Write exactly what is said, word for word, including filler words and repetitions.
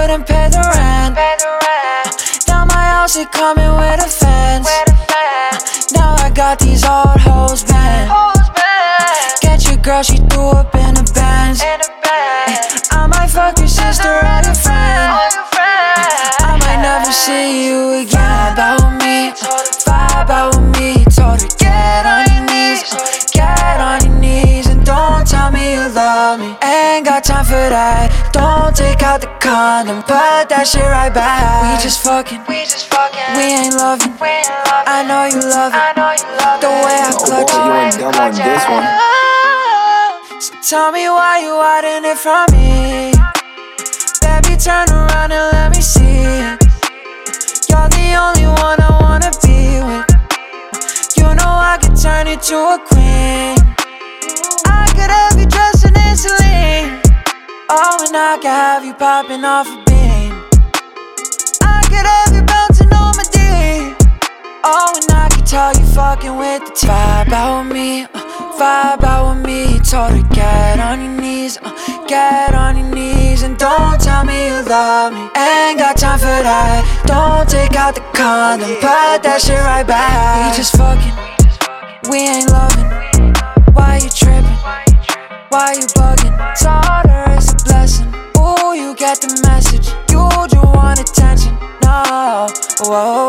couldn't pay the rent. uh, Now my house is coming with a fence. uh, Now I got these old hoes bent. Get your girl, she threw up in a Benz. I might fuck your sister or your friend. I might never see you again. About me, vibe out with me. Told her get on your knees, get on your knees, and don't tell me you love me. Ain't got time for that. Don't take out the condom, put that shit right back. We just fucking, we just fucking. We ain't loving. I know you love it. The way I clutch oh, boy, you ain't dumb on this one. So tell me why you hiding it from me. Baby, turn around and let me see it. You're the only one I wanna be with. You know I could turn you to a queen. I could have you dressing in Celine. Oh, and I could have you popping off a beam. I could have you bouncing on my D. Oh, and I could tell you fucking with the T. Vibe out with me, uh, vibe out with me. Told her get on your knees, uh, get on your knees, and don't tell me you love me. Ain't got time for that. Don't take out the condom, put that shit right back. We just fucking, we ain't loving. Why you tripping? Why you bugging? Told her it's a blessing. Ooh, you get the message. You just want attention. No, whoa.